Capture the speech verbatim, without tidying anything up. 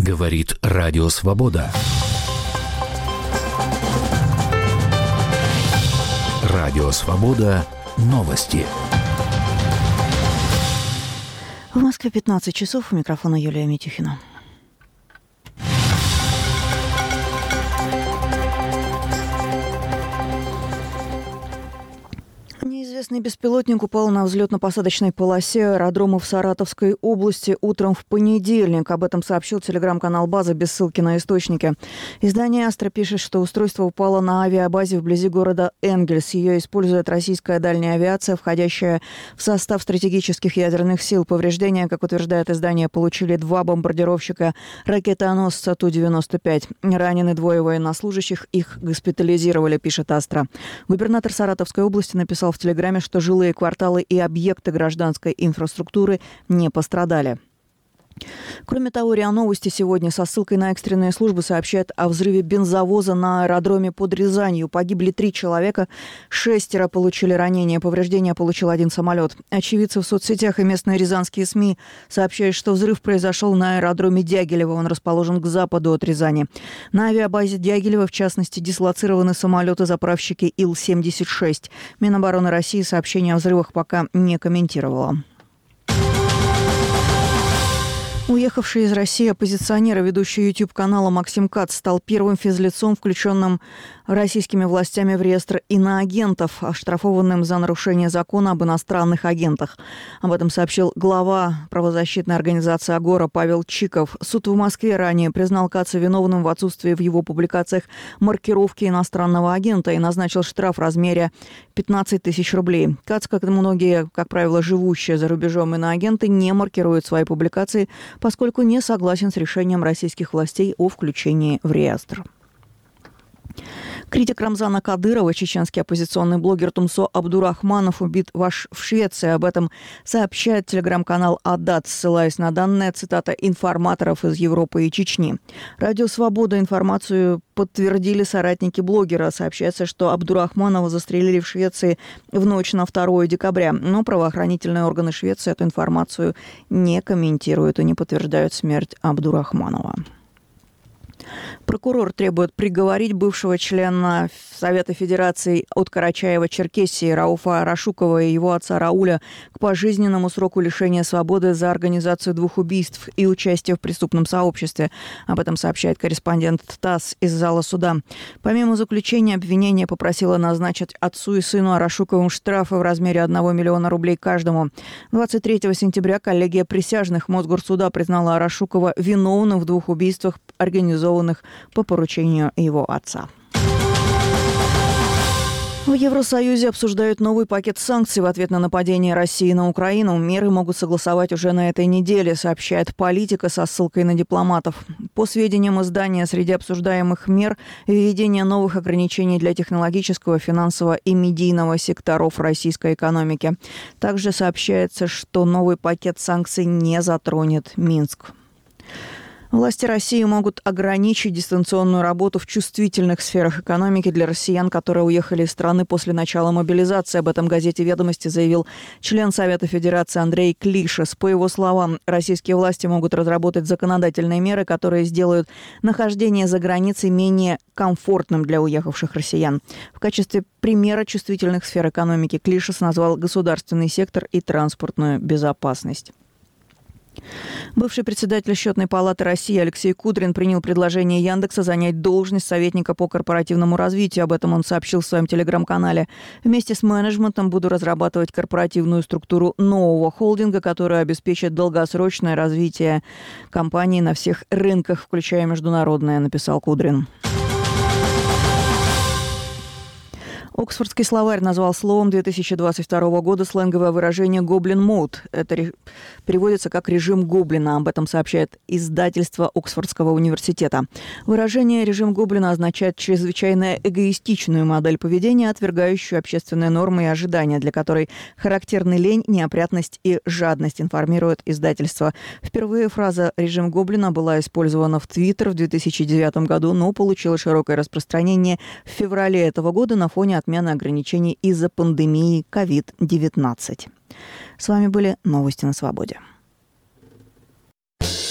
Говорит Радио Свобода. Радио Свобода. Новости. В Москве пятнадцать часов. У микрофона Юлия Митюхина. Неизвестный беспилотник упал на взлетно-посадочной полосе аэродрома в Саратовской области утром в понедельник. Об этом сообщил телеграм-канал «База» без ссылки на источники. Издание «Астра» пишет, что устройство упало на авиабазе вблизи города Энгельс. Ее использует российская дальняя авиация, входящая в состав стратегических ядерных сил. Повреждения, как утверждает издание, получили два бомбардировщика ракетоносца Ту девяносто пять. Ранены двое военнослужащих, их госпитализировали, пишет «Астра». Губернатор Саратовской области написал в Телеграме, что жилые кварталы и объекты гражданской инфраструктуры не пострадали. Кроме того, РИА Новости сегодня со ссылкой на экстренные службы сообщает о взрыве бензовоза на аэродроме под Рязанью. Погибли три человека, шестеро получили ранения, повреждения получил один самолет. Очевидцы в соцсетях и местные рязанские СМИ сообщают, что взрыв произошел на аэродроме Дягилево. Он расположен к западу от Рязани. На авиабазе Дягилева, в частности, дислоцированы самолеты-заправщики Ил семьдесят шесть. Минобороны России сообщение о взрывах пока не комментировало. Уехавший из России оппозиционер и ведущий YouTube-канала Максим Кац стал первым физлицом, включенным российскими властями в реестр иноагентов, оштрафованным за нарушение закона об иностранных агентах. Об этом сообщил глава правозащитной организации «Агора» Павел Чиков. Суд в Москве ранее признал Каца виновным в отсутствии в его публикациях маркировки иностранного агента и назначил штраф в размере пятнадцать тысяч рублей. Кац, как и многие, как правило, живущие за рубежом иноагенты, не маркируют свои публикации, поскольку не согласен с решением российских властей о включении в реестр. Критик Рамзана Кадырова, чеченский оппозиционный блогер Тумсо Абдурахманов, убит в Швеции. Об этом сообщает телеграм-канал «Адат», ссылаясь на данные, цитата, информаторов из Европы и Чечни. Радио «Свобода» информацию подтвердили соратники блогера. Сообщается, что Абдурахманова застрелили в Швеции в ночь на второе декабря. Но правоохранительные органы Швеции эту информацию не комментируют и не подтверждают смерть Абдурахманова. Прокурор требует приговорить бывшего члена Совета Федерации от Карачаева-Черкесии Рауфа Арашукова и его отца Рауля к пожизненному сроку лишения свободы за организацию двух убийств и участие в преступном сообществе. Об этом сообщает корреспондент ТАСС из зала суда. Помимо заключения, обвинение попросило назначить отцу и сыну Арашуковым штрафы в размере одного миллиона рублей каждому. двадцать третьего сентября коллегия присяжных Мосгорсуда признала Арашукова виновным в двух убийствах, организованных по поручению его отца. В Евросоюзе обсуждают новый пакет санкций в ответ на нападение России на Украину. Меры могут согласовать уже на этой неделе, сообщает «Политика» со ссылкой на дипломатов. По сведениям издания, среди обсуждаемых мер введение новых ограничений для технологического, финансового и медийного секторов российской экономики. Также сообщается, что новый пакет санкций не затронет Минск. Власти России могут ограничить дистанционную работу в чувствительных сферах экономики для россиян, которые уехали из страны после начала мобилизации. Об этом газете «Ведомости» заявил член Совета Федерации Андрей Клишес. По его словам, российские власти могут разработать законодательные меры, которые сделают нахождение за границей менее комфортным для уехавших россиян. В качестве примера чувствительных сфер экономики Клишес назвал государственный сектор и транспортную безопасность. Бывший председатель Счетной палаты России Алексей Кудрин принял предложение Яндекса занять должность советника по корпоративному развитию. Об этом он сообщил в своем телеграм-канале. Вместе с менеджментом буду разрабатывать корпоративную структуру нового холдинга, которая обеспечит долгосрочное развитие компании на всех рынках, включая международное, написал Кудрин. Оксфордский словарь назвал словом две тысячи двадцать второго года сленговое выражение «гоблин мод». Это ре... переводится как «режим гоблина». Об этом сообщает издательство Оксфордского университета. Выражение «режим гоблина» означает чрезвычайно эгоистичную модель поведения, отвергающую общественные нормы и ожидания, для которой характерны лень, неопрятность и жадность, информирует издательство. Впервые фраза «режим гоблина» была использована в Твиттер в две тысячи девятом году, но получила широкое распространение в феврале этого года на фоне отмены ограничений из-за пандемии ковид девятнадцать. С вами были новости на Свободе.